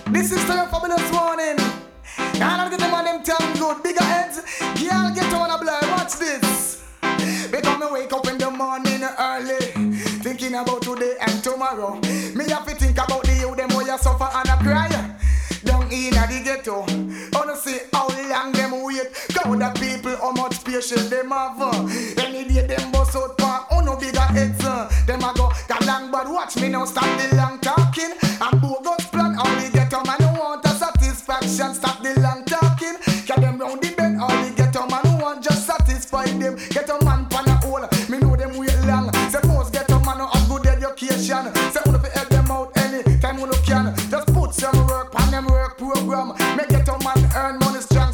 This is the fabulous morning. And I'll get them on them tongue good. Bigger heads, girl, get on a blind. Watch this. Because me wake up in the morning early, thinking about today and tomorrow. Me have to think about the youth, them where you suffer and a cry down in the ghetto. Wanna see how long them wait. How the people, how much patience them have. Any day them bust out for no bigger heads. Them a go long, but watch me now stop the long talking. And bogus plan all the ghetto man who want a satisfaction. Stop the long talking. Get them round the bend all the ghetto man who want just satisfy them. Ghetto man pan a hole, me know them wait long. Say most ghetto man no have good education. Say wanna help them out any time you can. Just put some work on them work program. Make ghetto man earn money strong.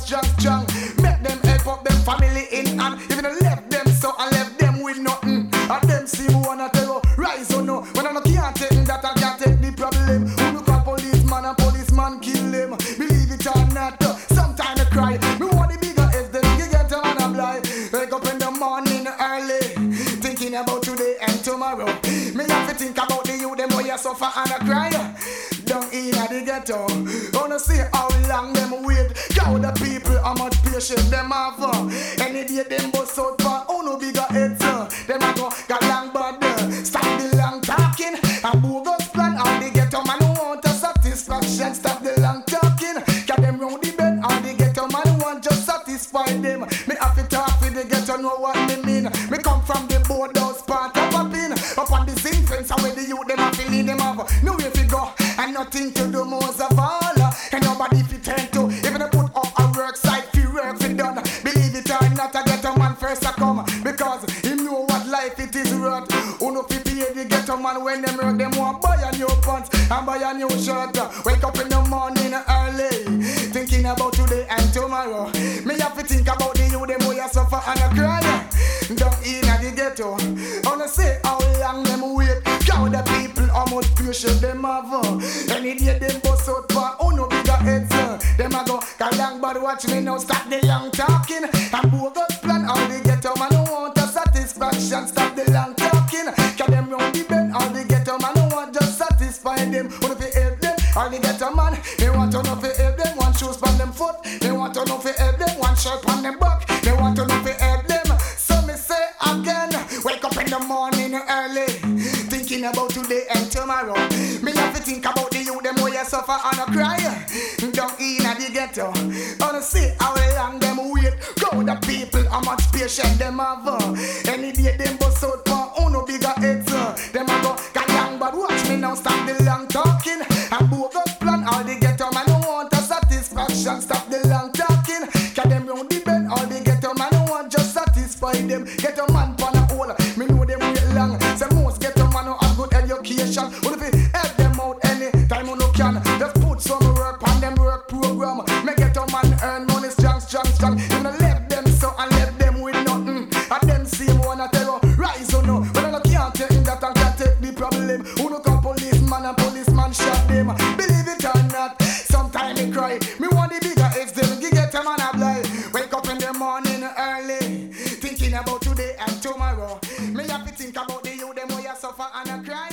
Make them help up them family in and even left them so and left them with nothing. And them see who wanna tell you rise or no. When I no can't take that, I can't take the problem. Who look at policeman and policeman kill them. Believe it or not, sometimes I cry. Me want the bigger heads, then you get a man a blind. Wake up in the morning early, thinking about today and tomorrow. Me have to think about the youth, them where you suffer and I cry. Down in the ghetto, wanna see how long them wait. How the people, how much patience them have. Any day them bust out for no bigger heads. Them a go long bad. Stop the long talking and bogus plan. All the ghetto man who want a satisfaction. Stop the long talking. Get them round the bed. All the ghetto man who want just satisfy them. Me have to talk with the ghetto, know what me mean. Me come from the boardhouse part of a pin. Up on the zinc fence and where the youth them a feeling them have. No way to go and nothing to do most of all. And nobody fit turn to. Even they put up a work site, free work fi done. Believe it or not, I get a man first to come. Because he know what life it is worth. Who no fi pay the ghetto man when them work. Them want buy a new pants and buy a new shirt. Wake up in the morning early, thinking about today and tomorrow. Me have to think about the youth, them where you suffer and a cry. Down in the ghetto, wanna say how long them wait. How the people, how much patience them have. Any day them bust out for no bigger heads. Them a go long, but watch me now stop the long talking. And bogus plan all the ghetto man who want a satisfaction. Stop the long talking. Get them round the bend. All the ghetto man who want just satisfy them. Wanna fi help them. All the ghetto man, they want to know fi help them. One shoes on them foot. They want to know fi help them. One shirt on them back. They want to know fi help them. So me say again, wake up in the morning early, thinking about today and tomorrow. Me have to think about the youth, them where you suffer and a cry. Down in the ghetto, wanna see how long them wait. Go the people, how much patience them have. Any day them bust out for no bigger heads. Them a go long, but watch me now stop the long talking. And bogus plan all the ghetto man who want a satisfaction. Stop the long talking. Get them round the bend. All the ghetto man who want just satisfy them. Get a man pan a hole. Me know them wait long. Say most ghetto man who have good education. What if it help them out any time you no can? Just put some work on them work program. Make ghetto man earn money strong. You know left them so and left them with nothing. And them same wanna tell you rise or no. But I no can't take that and can't take the problem. Who no come policeman and policeman shot them. Believe it or not, sometimes me cry. Me want the bigger heads them. You get a man a blind. Wake up in the morning early, thinking about today and tomorrow. Me have to think about the youth them where you suffer and a cry.